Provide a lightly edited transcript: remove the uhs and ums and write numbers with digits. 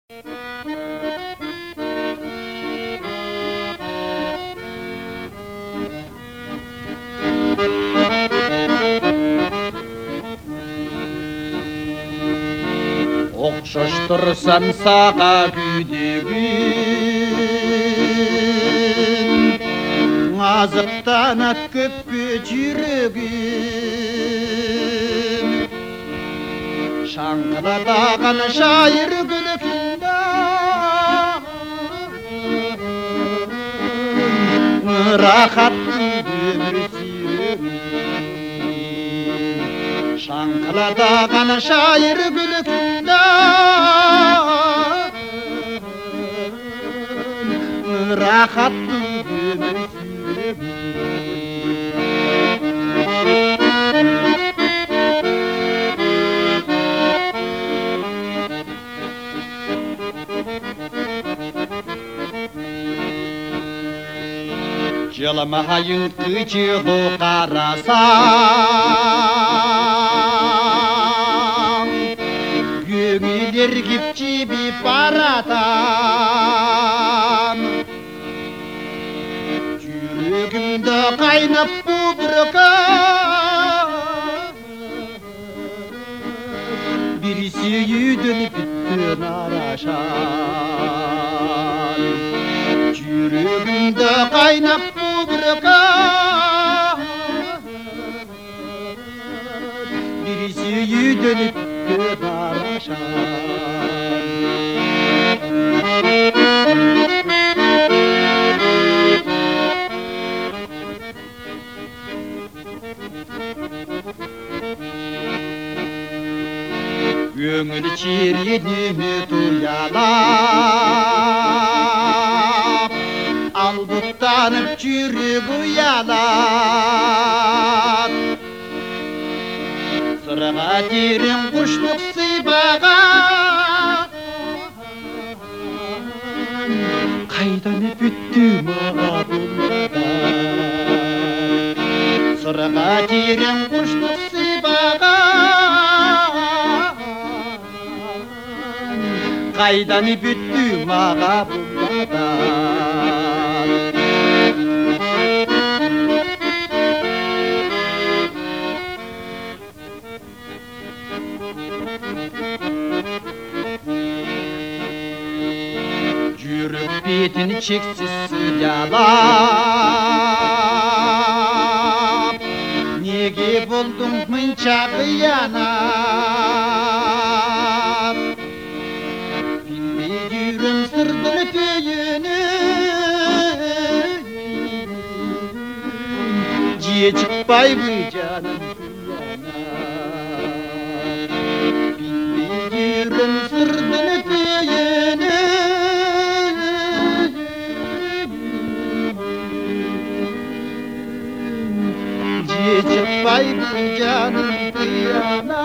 Оқшаштырсам саға күйдегін, азықтанат көпке жүрегім. Шаңқылдаған шайыр күлкінде рахаттың өмір сүйегім. Шаңқылдаған шайыр күлкінде рахаттың өмір сүйегім. Жыламайын күчігі қарасам, көңілдер кеп жебіп баратам. Жүрегімді қайнап бұбырқап, бір сүйуден біттін арашам. Жүрегімді қайнап бұбырқап, бір сүйуден біттін арашам. Көңіл чередеме туялап, албұттанып жүрек ұялап. Сырға терең құштық сыйбаған, қайдан өтті маға бұлдан. Сырға терең құштық сыйбаған, қайдан өтті маға бұлдан. Жүрек бетін чексіз сұлялап, неге болдың мұнша қиянат? Білмей жүрім сырдың түйіні, жие шықпай бұл жаным қиянат. Білмей жүрім сырдың түйіні, жие шықпай бұл жаным қиянат.